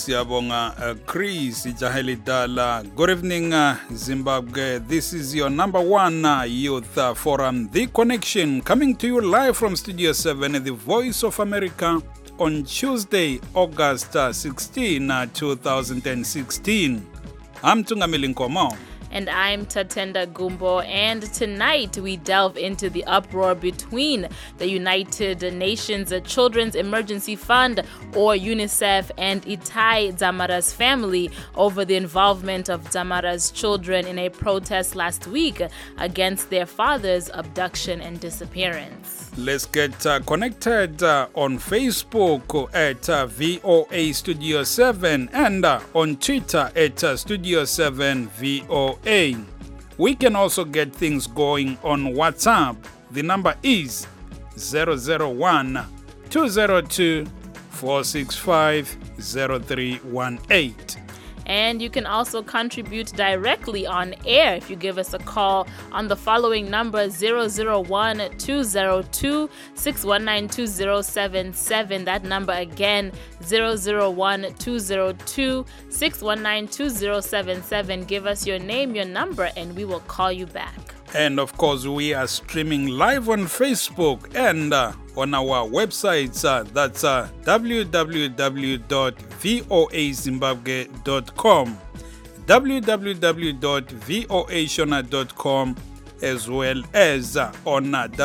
Siyabonga Chris Jahelidala. Good evening Zimbabwe. This is your number one youth forum, The Connection, coming to you live from Studio 7 at the Voice of America on Tuesday, August 16, 2016. I'm Tungamili Nkomo. And I'm Tatenda Gumbo, and tonight we delve into the uproar between the United Nations Children's Emergency Fund, or UNICEF, and Itai Dzamara's family over the involvement of Dzamara's children in a protest last week against their father's abduction and disappearance. Let's get connected on Facebook at VOA Studio 7 and on Twitter at Studio 7 VOA. We can also get things going on WhatsApp. The number is 001-202-465-0318. And you can also contribute directly on air if you give us a call on the following number, 001-202-619-2077. That number again, 001-202-619-2077. Give us your name, your number, and we will call you back. And of course, we are streaming live on Facebook and on our websites. That's www.voazimbabwe.com, www.voashona.com, as well as on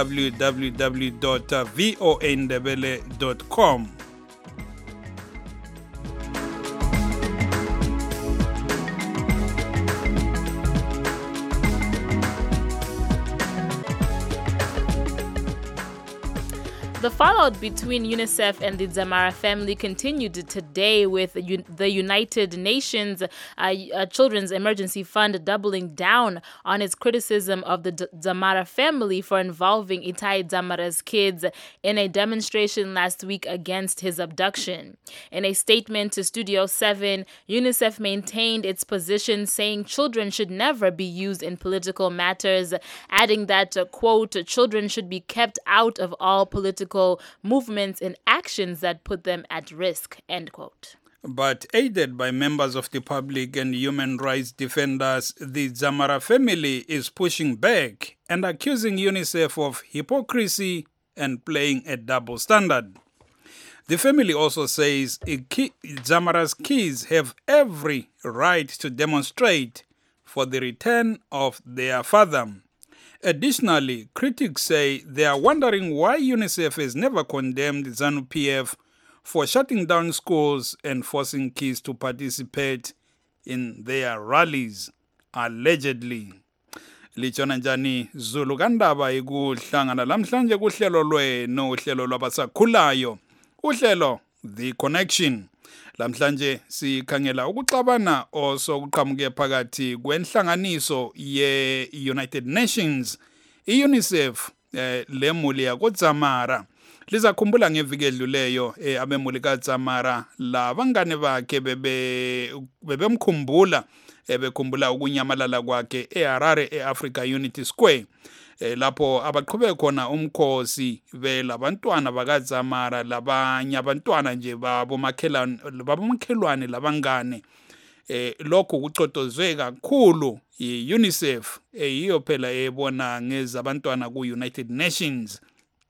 www.voandebele.com. The fallout between UNICEF and the Dzamara family continued today, with the United Nations Children's Emergency Fund doubling down on its criticism of the Dzamara family for involving Itai Dzamara's kids in a demonstration last week against his abduction. In a statement to Studio 7, UNICEF maintained its position, saying children should never be used in political matters, adding that, quote, children should be kept out of all political movements and actions that put them at risk, end quote. But aided by members of the public and human rights defenders, the Dzamara family is pushing back and accusing UNICEF of hypocrisy and playing a double standard. The family also says Dzamara's kids have every right to demonstrate for the return of their father. Additionally, critics say they are wondering why UNICEF has never condemned ZANU-PF for shutting down schools and forcing kids to participate in their rallies, allegedly. Lichona njani Zulu kandaba ikuhlangana lamhlanje kuhlelo lwenu, uhlelo lwabasakhulayo, uhlelo The Connection. Lamhlanje sikhangela ukuxabana osokuqhamuke phakathi kwenhlanganiso ye-United Nations, i-UNICEF, lemuli yakoDzamara. Lizakhumbula ngeviki edluleyo abemuli kaDzamara labangane bakhe bebemkhumbula bekhumbula ukunyamalala kwakhe eHarare eAfrica Unity Square, lapho abaqhubeka khona umkhosi belabantwana bakaDzamara, labanye abantwana nje babomakhelwane labangane. Lokho kucotozwe kakhulu i-UNICEF, yiyo phela ebona ngezabantwana ku-United Nations.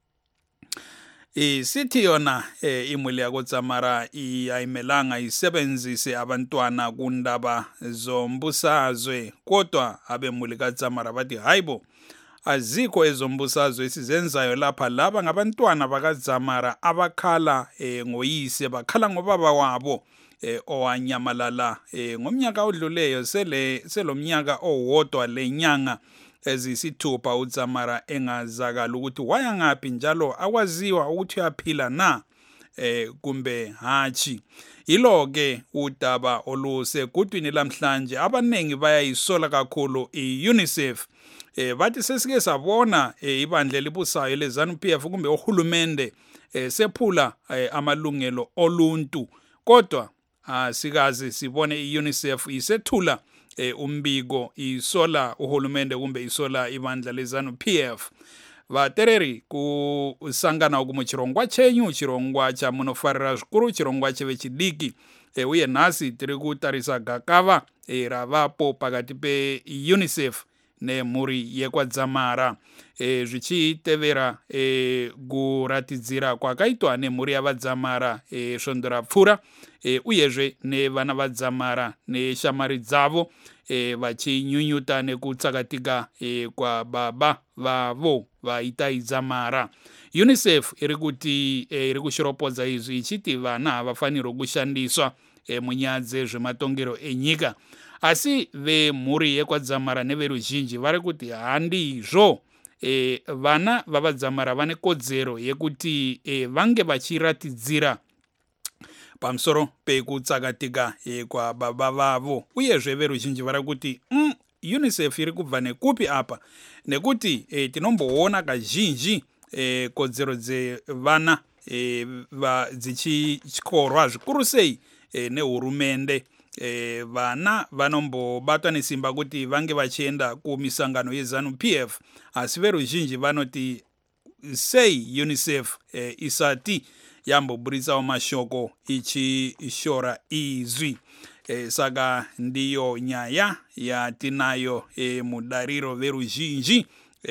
Sithi yona imuli yakoDzamara ayimelanga isebenzise abantwana kundaba zombusazwe, kodwa abemuli kaDzamara bathi hayibo, azikho ezombusazwe esizenzayo lapha. Laba ngabantwana bakaDzamara abakhala ngoyise, bakhala ngobaba wabo owanyamalala ngomnyaka odluleyo, selomnyaka owodwa lenyanga ezisithupha uDzamara engazakala ukuthi waya ngaphi, njalo akwaziwa ukuthi uyaphila na kumbe hatshi. Yilo-ke udaba olusegudwini lamhlanje. Abanengi bayayisola kakhulu i-UNICEF. Bathi sesike sabona ibandla elibusayo leZANU-PF kumbe ohulumende sephula amalungelo oluntu, kodwa sikaze sibone i-UNICEF isethula umbiko, isola uhulumende kumbe isola ibandla leZANU-PF. vatereri kusangana uku muchirongwa chenyu, chirongwa cha munofarira zvikuru, chirongwa chevechidiki, uye nhasi tiri kutarisa gakava ravapo pakati pe-UNICEF nemhuri yekwadzamara zvichitevera kuratidzira kwakaitwa nemhuri yavadzamara svondo rapfura uyezve nevana vadzamara neshamari dzavo vachinyunyuta nekutsakatika kwababa vavo vaitai dzamara. UNICEF iri kushoropodza izvi ichiti vana havafanirwi kushandiswa munyaya dzezvematongero enyika, asi vemhuri yekwadzamara neveruzhinji vari kuti handizvo. Vana vavadzamara vane kodzero yekuti vange vachiratidzira pamusoro pekutsakatika kwababa vavo, uyezve veruzhinji vari kuti UNICEF iri kubva nekupi apa, nekuti tinomboona kazhinji kodzero dzevana dzichityorwa zvikuru sei nehurumende. Vana vanombobatwa nesimba kuti vange vachienda kumisangano yeZANU-PF, asi veruzhinji vanoti sei UNICEF isati yamboburitsawo mashoko ichishora izvi. Saka ndiyo nyaya yatinayo mudariro veruzhinji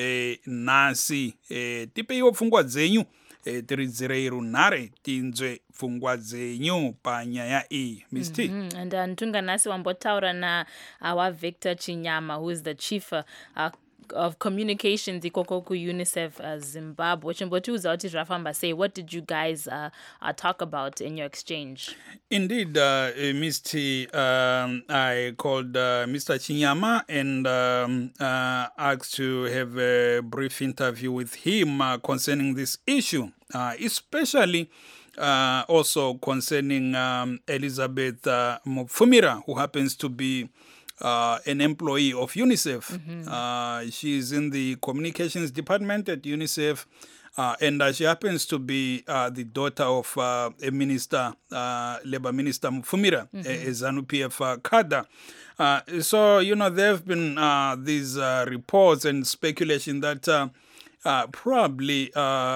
nhasi. Tipeiwo pfungwa dzenyu, tiridzirei runhare tinzwe pfungwa dzenyu panyaya iyi. Ms. T. And Ntunga nhasi wambotaura nawa Victor Chinyama, who is the chief of communications ikoko ku-UNICEF Zimbabwe. Chimbotiudza kuti zvafamba sei. What did you guys talk about in your exchange? Indeed, Ms. T, I called Mr. Chinyama and asked to have a brief interview with him concerning this issue, especially also concerning Elizabeth Mupfumira, who happens to be an employee of UNICEF. She is in the communications department at UNICEF, and she happens to be the daughter of a minister, Labour Minister Mupfumira, a ZANU-PF cadre. So, there have been these reports and speculation that probably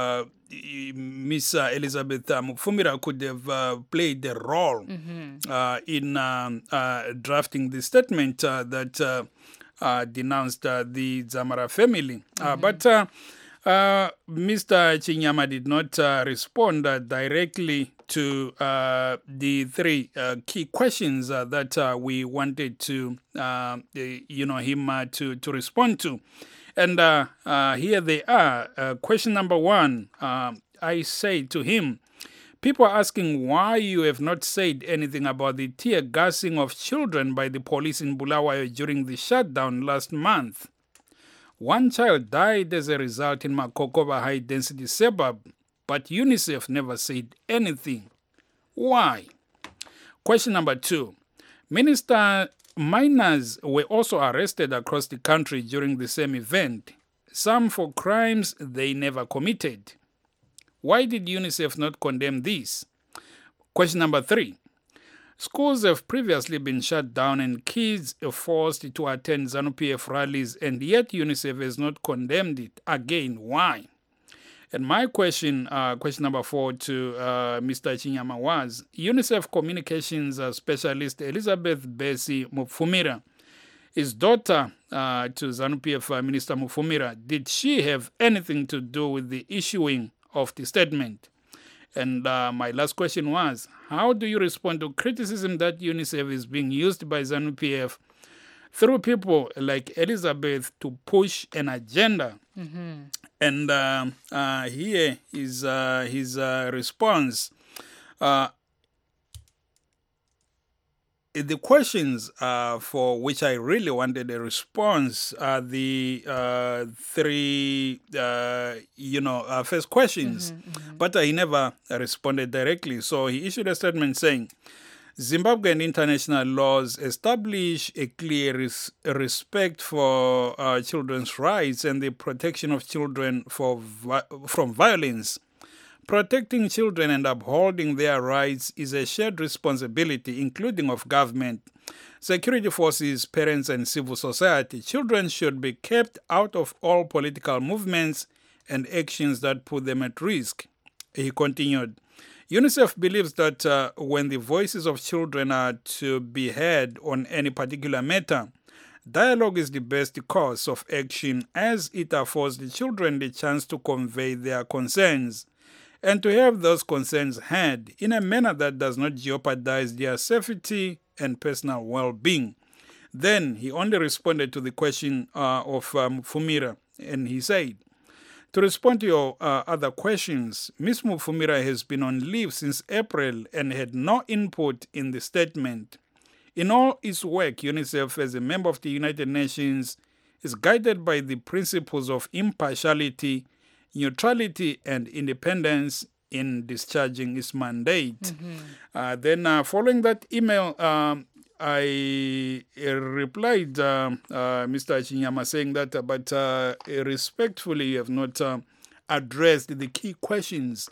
Miss Elizabeth Mupfumira could have played a role in drafting the statement that denounced the Dzamara family. But Mr. Chinyama did not respond directly to the three key questions that we wanted to, him to respond to. And here they are. Question number one, I say to him, people are asking why you have not said anything about the tear gassing of children by the police in Bulawayo during the shutdown last month. One child died as a result in Makokova high-density suburb, but UNICEF never said anything. Why? Question number two, minors were also arrested across the country during the same event, some for crimes they never committed. Why did UNICEF not condemn this? Question number three, schools have previously been shut down and kids are forced to attend ZANU-PF rallies, and yet UNICEF has not condemned it. Again, why? And my question, question number four to Mr. Chinyama was, UNICEF communications specialist Elizabeth Bessie Mupfumira, his daughter to ZANU-PF Minister Mupfumira, did she have anything to do with the issuing of the statement? And my last question was, how do you respond to criticism that UNICEF is being used by ZANU-PF through people like Elizabeth to push an agenda? And here is his response. The questions for which I really wanted a response are the three, first questions. But he never responded directly. So he issued a statement saying, Zimbabwean international laws establish a clear respect for children's rights and the protection of children from violence. Protecting children and upholding their rights is a shared responsibility, including of government, security forces, parents, and civil society. Children should be kept out of all political movements and actions that put them at risk. He continued, UNICEF believes that when the voices of children are to be heard on any particular matter, dialogue is the best course of action, as it affords the children the chance to convey their concerns and to have those concerns heard in a manner that does not jeopardize their safety and personal well-being. Then he only responded to the question of Fumira, and he said, to respond to your other questions, Ms. Mufumira has been on leave since April and had no input in the statement. In all its work, UNICEF, as a member of the United Nations, is guided by the principles of impartiality, neutrality, and independence in discharging its mandate. Then following that email, I replied, Mr. Chinyama, saying that, but respectfully, you have not addressed the key questions,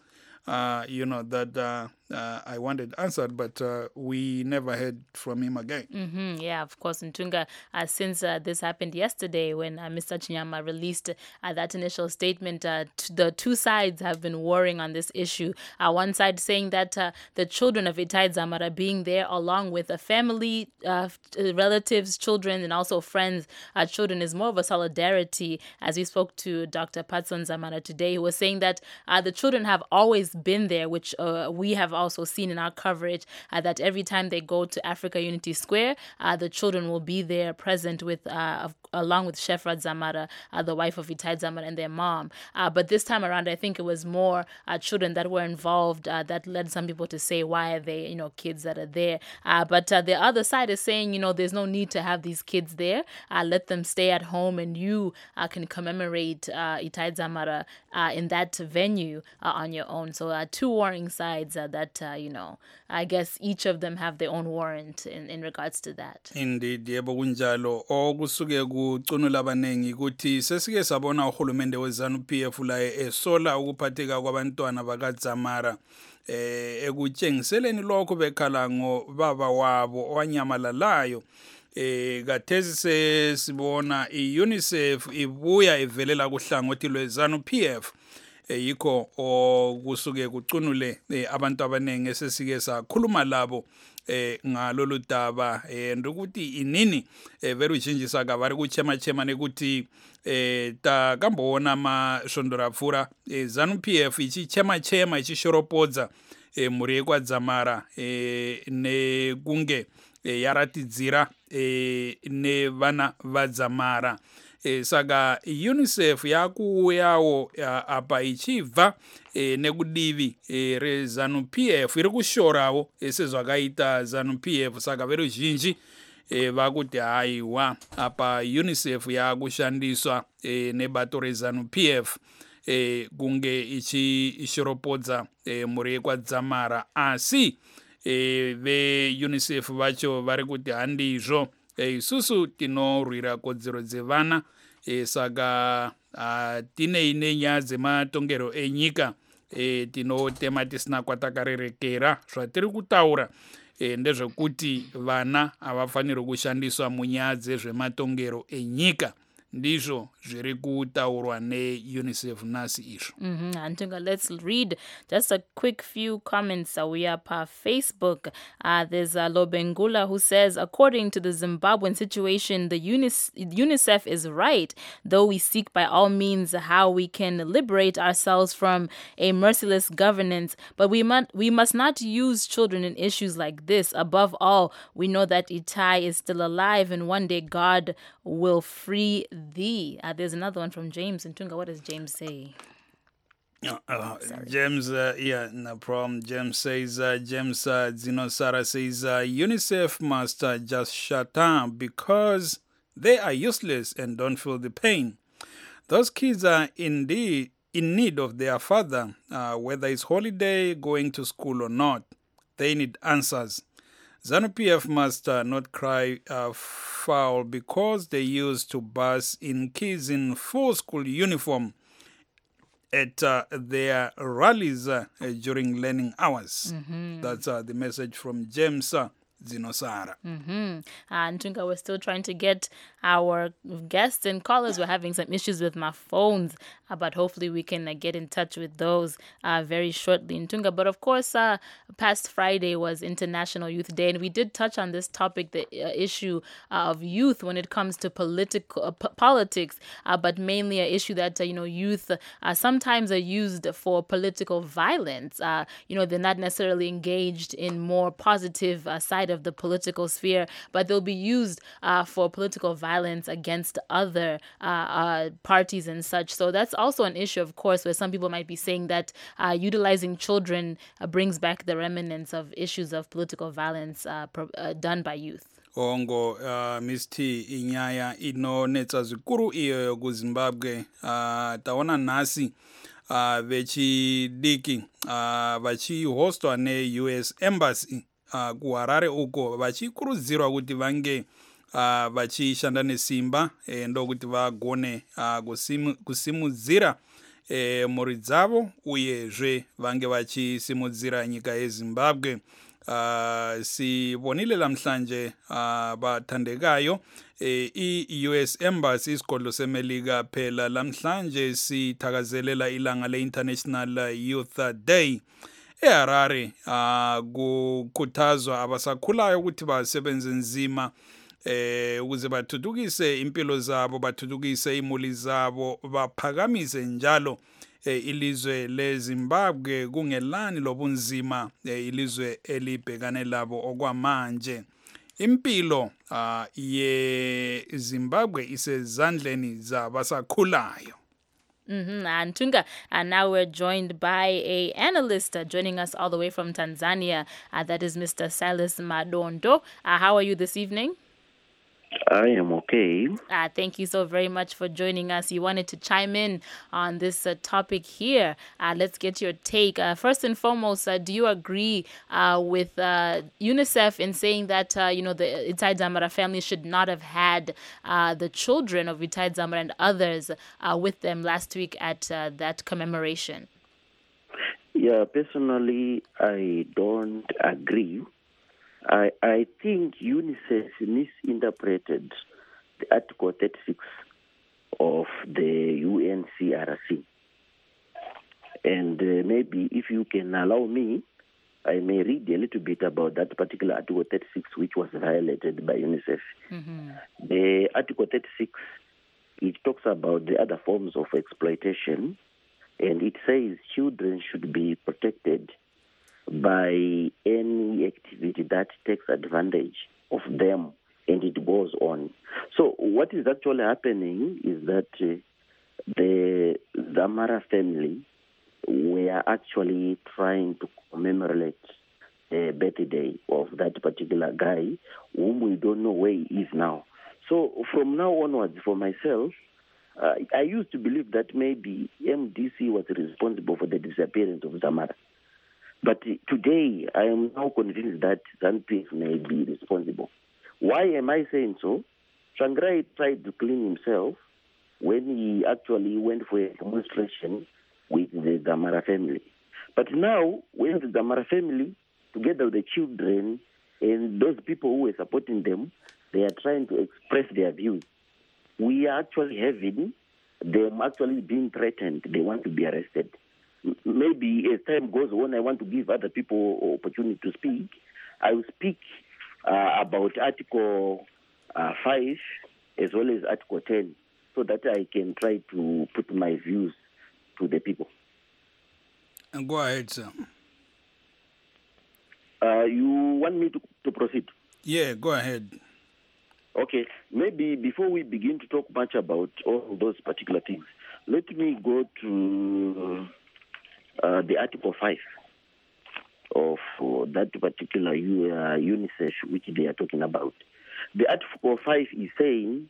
that I wanted answered, but we never heard from him again. Yeah, of course, Ntunga, since this happened yesterday when Mr. Chinyama released that initial statement, the two sides have been warring on this issue. One side saying that the children of Itai Dzamara being there along with a family, relatives, children, and also friends, children is more of a solidarity. As we spoke to Dr. Patson Dzamara today, he was saying that the children have always been there, which we have also seen in our coverage, that every time they go to Africa Unity Square, the children will be there present with along with Shefra Dzamara, the wife of Itai Dzamara, and their mom. But this time around, I think it was more children that were involved that led some people to say, why are they, kids that are there? But the other side is saying, there's no need to have these kids there. Let them stay at home, and you can commemorate Itai Dzamara in that venue on your own. So two warring sides that, I guess each of them have their own warrant in regards to that. Indeed, yebo kunjalo. Okusuke kucunula abanengi ukuthi sesike sabona uhulumende weZANU-PF la esola ukuphatheka kwabantwana bakaDzamara ekutshengiseleni lokho bekhala ngobaba wabo owanyamalalayo. Kathesi sesibona iUNICEF ibuya ivelela kuhlangothi lweZANU-PF. Yikho okusuke kucunule abantu abanengi esesike sakhuluma labo ngalolu daba ukuthi inini vele ujinjisa kavari kuchema nekuti ta kambona amashondora pfura ZANU-PF ichichema ichishoropodza mhuri yekwadzamara nekunge yaratidzira nevana vadzamara. Saka UNICEF yakuuyawo apa ichibva nekudivi reZANU-PF iri kushorawo sezvakaita ZANU-PF. Saka veruzhinji vakuti haiwa apa UNICEF yakushandiswa nebato reZANU-PF kunge ichishoropodza mhuri yekwadzamara, asi veUNICEF vacho vari kuti handizvo, isusu tinorwira kodzero dzevana, saka tine nyaya dzematongero enyika tinotema tisina kwatakarerekera. Zvatiri kutaura ndezvekuti vana havafaniri kushandiswa munyaya dzezvematongero enyika. Ndizvo zviri kutaurwa neUNICEF nasi izvo. Antunga, let's read just a quick few comments we up on Facebook. There's Lobengula who says, according to the Zimbabwean situation, the UNICEF is right, though we seek by all means how we can liberate ourselves from a merciless governance. But we must not use children in issues like this. Above all, we know that Itai is still alive, and one day God will free thee. There's another one from James. And Tunga, what does James say? James, no problem. James says, Zinosara says, UNICEF must just shut down because they are useless and don't feel the pain. Those kids are indeed in need of their father, whether it's holiday, going to school or not. They need answers. ZANU-PF must not cry foul because they used to bus in kids in full school uniform at their rallies during learning hours. That's the message from James Zinosara. Ntunga, we're still trying to get our guests and callers. We're having some issues with my phones. but hopefully we can get in touch with those very shortly, Ntunga. But of course, past Friday was International Youth Day, and we did touch on this topic, the issue of youth when it comes to politics, but mainly an issue that youth sometimes are used for political violence. They're not necessarily engaged in more positive side of the political sphere, but they'll be used for political violence against other parties and such. So that's also an issue, of course, where some people might be saying that utilizing children brings back the remnants of issues of political violence done by youth. Ongo Miss T inyaya inonetsa zvikuru iyo kuZimbabwe taona nhasi vechidiki vachihostwa ne-US Embassy kuHarare uko vachikurudzirwa kuti vange vachishanda nesimba ndokuti vagone kusimudzira mhuri dzavo uyezve vange vachisimudzira nyika yeZimbabwe. Sibonile lamhlanje bathandekayo i-US Embassy isigodlo seMelika phela lamhlanje sithakazelela ilanga le-International Youth Day eHarare kukhuthazwa abasakhulayo ukuthi basebenze nzima ukuze bathuthukise impilo zabo, bathuthukise imuli zabo, baphakamise njalo ilizwe leZimbabwe kungelani lobunzima ilizwe elibhekane labo okwamanje. Impilo yeZimbabwe isezandleni zabasakhulayo. Ntunga, and now we're joined by a analyst joining us all the way from Tanzania. That is Mr. Silas Madondo. How are you this evening? I am okay. Thank you so very much for joining us. You wanted to chime in on this topic here. Let's get your take. First and foremost, do you agree with UNICEF in saying that the Itai Dzamara family should not have had the children of Itai Dzamara and others with them last week at that commemoration? Yeah, personally, I don't agree. I think UNICEF misinterpreted the Article 36 of the UNCRC. And maybe if you can allow me, I may read a little bit about that particular Article 36 which was violated by UNICEF. The Article 36, it talks about the other forms of exploitation, and it says children should be protected by any activity that takes advantage of them, and it goes on. So what is actually happening is that the Dzamara family were actually trying to commemorate the birthday of that particular guy, whom we don't know where he is now. So from now onwards, for myself, I used to believe that maybe MDC was responsible for the disappearance of Dzamara. But today, I am now convinced that ZANU-PF may be responsible. Why am I saying so? Tsvangirai tried to clean himself when he actually went for a demonstration with the Dzamara family. But now, when the Dzamara family, together with the children and those people who were supporting them, they are trying to express their views. We are actually having them actually being threatened. They want to be arrested. Maybe as time goes on, I want to give other people opportunity to speak. I will speak about Article 5 as well as Article 10 so that I can try to put my views to the people. Go ahead, sir. You want me to proceed? Yeah, go ahead. Okay. Maybe before we begin to talk much about all those particular things, let me go to the Article 5 of that particular UNICEF which they are talking about. The Article 5 is saying,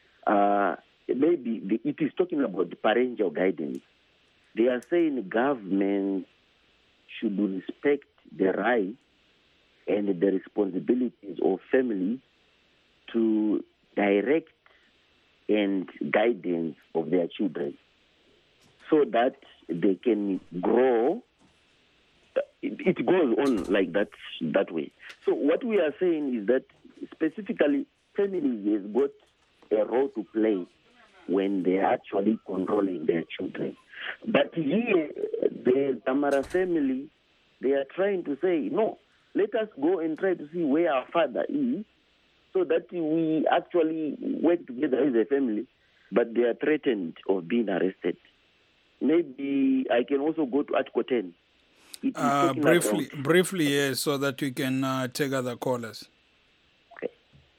it is talking about the parental guidance. They are saying government should respect the rights and the responsibilities of families to direct and guidance of their children so that they can grow. It goes on like that way. So what we are saying is that specifically families has got a role to play when they are actually controlling their children. But here, the Damara family, they are trying to say, no, let us go and try to see where our father is so that we actually work together as a family, but they are threatened of being arrested. Maybe I can also go to Article 10. It is briefly, yes, so that we can take other callers. Okay.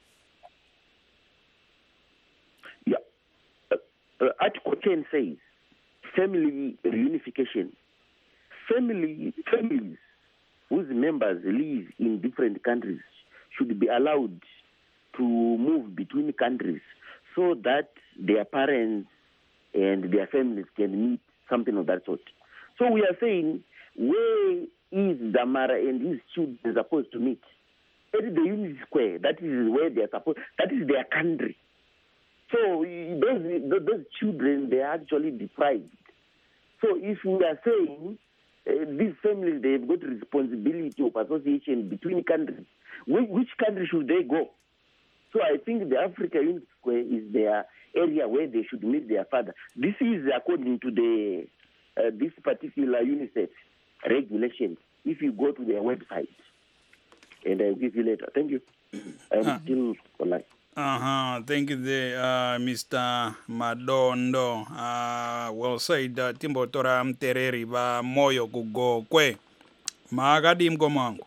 Yeah. Article 10 says family reunification. Families whose members live in different countries should be allowed to move between countries so that their parents and their families can meet, something of that sort. So we are saying, where is Damara and his children supposed to meet? At the Unity Square. That is where they are supposed. That is their country. So those children, they are actually deprived. So if we are saying these families, they've got responsibility of association between countries, which country should they go? So I think the Africa Unity Square is their area where they should meet their father. This is according to the this particular UNICEF regulations. If you go to their website, and I'll give you later. Thank you. I'm still online. Thank you, Mr. Madondo. Well said, Timbotora Mtereri ba moyo kugokwe. Magadi mgomangu.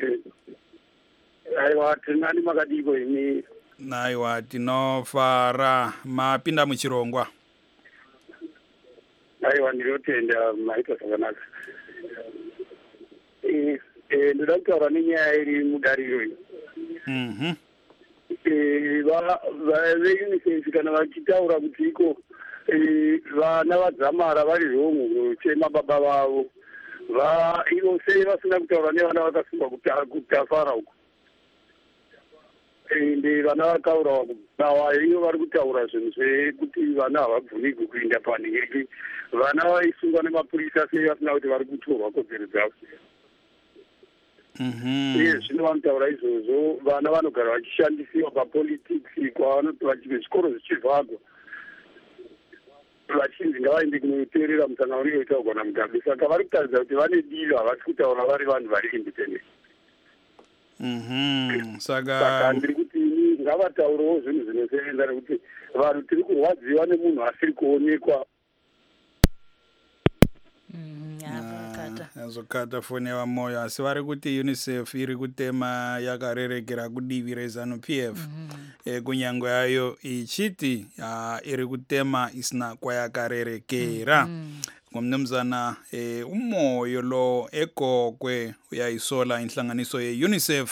Aiwa, tinani magadigo ini. Naiwa, tinofara mapinda muchirongwa. Aiwa, nilotenda maita savanaka. Ndakutaura nenyaya iri mudariro iyi. VeUNICEF kana vachitaura kuti iko vana vadzamara vari wrong kuchema baba vavo, ivo sei vasina kutaura nevana vakasungwa kutafara uko, ende vana vakaurawa kubawa iyo vari kutaura zvinhu zvekuti vana havabvumirwi kuenda panhingeki. Vana vaisungwa nemapurisa sei vasina kuti vari kutorwa kodzero dzavo. Uye zvino vanotaura izvozvo, vana vanogara vachishandisiwa papolitics kwavanoti vachibve zvikoro zvichivhagwa vachinzi ngavaende kunoteerera musangano unenge uchitaurwa naMugabe. Saka vari kutaridza kuti vane divi, havasi kutaura vari vanhu vari independent. Saka ndiri kuti ngavataurewo zvinhu zvinosevenza, nekuti vanhu tiri kurwadziwa nemunhu asiri kuonekwa. Azokata fone wa moyo asi vari kuti UNICEF iri kutema yakarerekera kudivi reZANU-PF kunyange yayo ichiti iri kutema isina kwayakarerekera. Ngomnumzana umoyo lo egogwe uyayisola inhlanganiso ye-UNICEF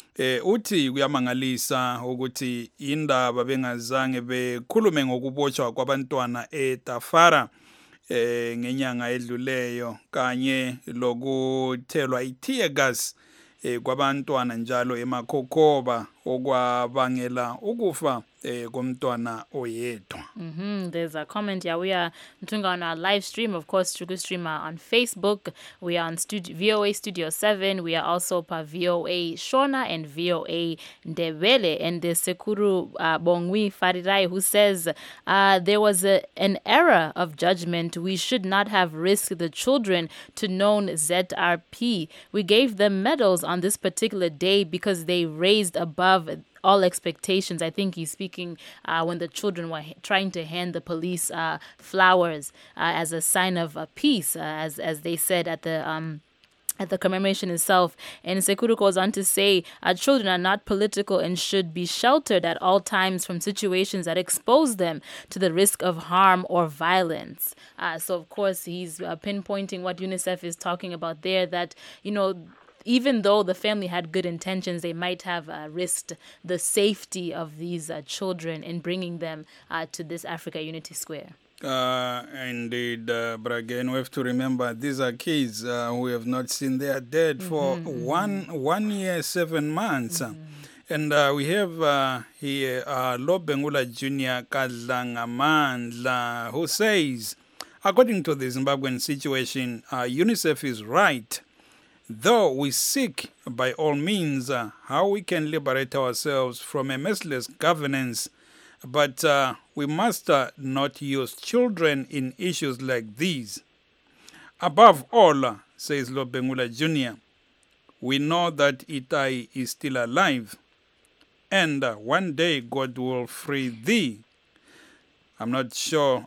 uthi kuyamangalisa ukuthi indaba bengazange bekhulume ngokubotshwa kwabantwana eTafara ngenyanga edluleyo kanye lokuthelwa i-tear gas kwabantwana njalo eMakhokoba okwabangela ukufa komntwana oyedwa. There's a comment here. We are on our live stream, of course, Chuku Streamer on Facebook. We are on VOA Studio 7. We are also per VOA Shona and VOA Ndebele. And the Sekuru Bongwi Farirai, who says there was an error of judgment. We should not have risked the children to known ZRP. We gave them medals on this particular day because they raised above all expectations. I think he's speaking when the children were trying to hand the police flowers as a sign of peace, as they said at the commemoration itself. And Sekuru goes on to say, our children are not political and should be sheltered at all times from situations that expose them to the risk of harm or violence. So, of course, he's pinpointing what UNICEF is talking about there, that, you know, even though the family had good intentions, they might have risked the safety of these children in bringing them to this Africa Unity Square. Indeed, but again, we have to remember these are kids who have not seen their dad for 1 year, 7 months. And we have here Lobengula Jr. Kadlangamandla, who says, according to the Zimbabwean situation, UNICEF is right. Though we seek by all means how we can liberate ourselves from a merciless governance, But we must not use children in issues like these. Above all, says Lobengula Jr., we know that Itai is still alive, and one day God will free thee. I'm not sure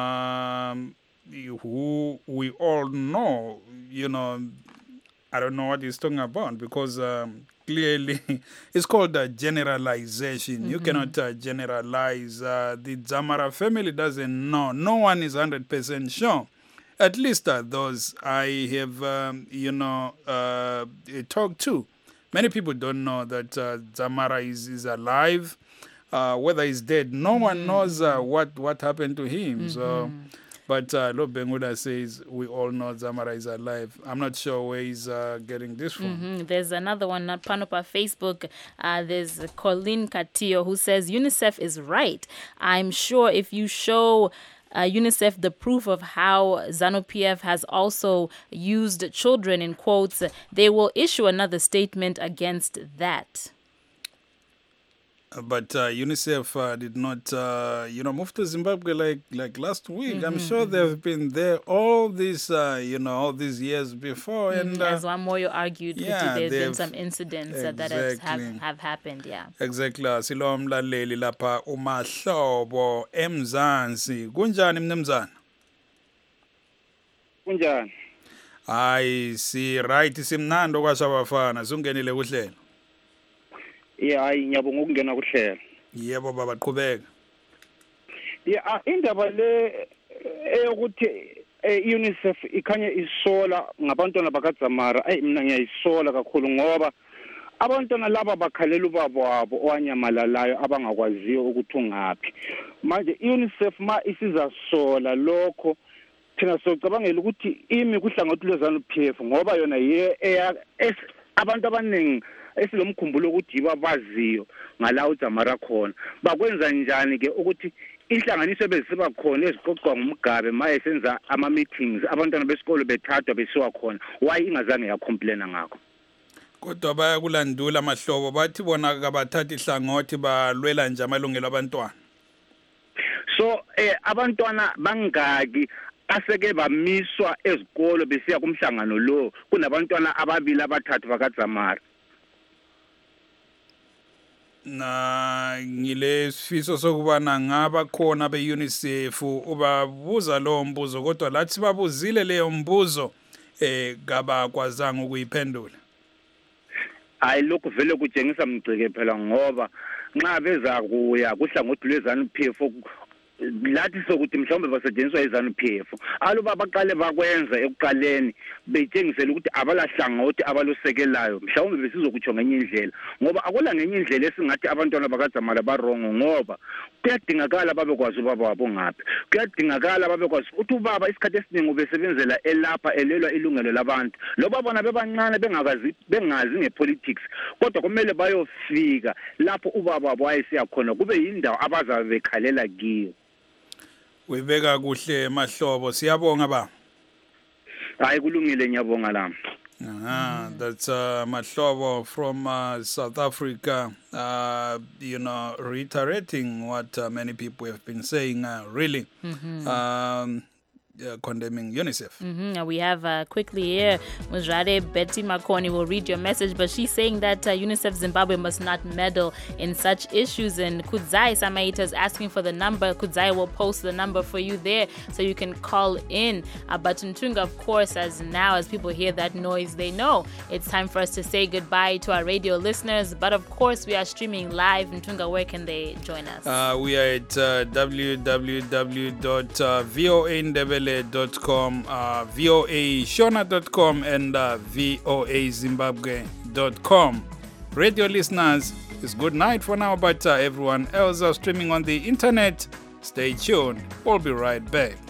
who we all know, I don't know what he's talking about because clearly it's called a generalization. You cannot generalize. The Zamara family doesn't know. No one is 100% sure. At least those I have, talked to. Many people don't know that Zamara is alive. Whether he's dead, no one knows what happened to him. So, but Lobengula says we all know Zamara is alive. I'm not sure where he's getting this from. There's another one on Panopa Facebook. There's Colleen Katillo who says UNICEF is right. I'm sure if you show UNICEF the proof of how ZANU-PF has also used children in quotes, they will issue another statement against that. But UNICEF did not, move to Zimbabwe like last week. I'm sure they've been there all these, all these years before. And as Wamoyo argued, there's been some incidents that have happened. Yeah. Exactly. Silo mlaleli lapha uMahlobo eMzansi. Kunjani mnumzana? Kunjani? Hayi si right simnando kwashabafana sungenile kuhlelo. Hayi ngiyabonga ukungena kuhlelo. Yebo baba qhubeka. Indaba le ukuthi UNICEF ikhanye isola ngabantwana bakaZamara. Mina ngiyayisola kakhulu ngoba abantwana laba bakhalela ubaba wabo owanyamalalayo abangakwaziyo ukuthi ungaphi. Manje UNICEF ma isizasola lokho thina socabangela ukuthi imi kuhlangothi lwezanu-PF ngoba yona abantu abaningi esilomkhumbulo ukuthi yibo abaziyo ngala uZamara khona. Bakwenza njani ke ukuthi inhlanganiso ebezisiba khona eziqoqwa ngumgabe maye senza ama-meetings abantwana besikolo bethathwa besiwa khona, why ingazange yacomplaina ngakho? Kodwa bayakulandula Mahlobo bathi bona kabathatha ihlangothi balwela nje amalungelo abantwana. So abantwana bangaki aseke bamiswa ezikolo besiya kumhlangano lo kunabantwana ababili abathathu bakaZamara? Na ngile sifiso sokubana ngaba khona beUNICEF ubabuza lo mbuzo kodwa lathi babuzile leyo mbuzo gaba kwazanga ukuyiphendula. Hayi lokho vele kutshengisa mgcike phela ngoba nxa beza kuya kuhlangothi lwezanu-PF lathi sokuthi mhlawumbe basetshenziswa izanu-PF aluba baqale bakwenza ekuqaleni betshengisela ukuthi abalahlangothi abalusekelayo mhlawumbe besizokutsho ngenye indlela ngoba akula ngenye indlela esingathi abantwana bakaZamara barongo ngoba kuyadingakala babekwazi ubaba wabo ngaphi, kuyadingakala babekwazi ukuthi ubaba isikhathi esiningi ubesebenzela elapha elelwa ilungelo labantu loba bona bebancane bengazi ngepolitics kodwa kumele bayofika lapho ubaba wabo wayesiya khona kube yindawo abazabe bekhalela kiyo. Webeka kuhle Mahlobo, siyabonga ba. Hayi kulungile ngiyabonga lami. That's Mahlobo from South Africa, reiterating what many people have been saying, really. Condemning UNICEF. We have quickly here, Muzrade Betty Makoni will read your message, but she's saying that UNICEF Zimbabwe must not meddle in such issues. And Kudzai Samaita is asking for the number. Kudzai will post the number for you there so you can call in. But Ntunga, of course, as people hear that noise, they know it's time for us to say goodbye to our radio listeners. But of course, we are streaming live. Ntunga, where can they join us? We are at www.voaindebele.com, voashona.com, and voazimbabwe.com. Radio listeners, it's good night for now, but everyone else streaming on the internet, stay tuned. We'll be right back.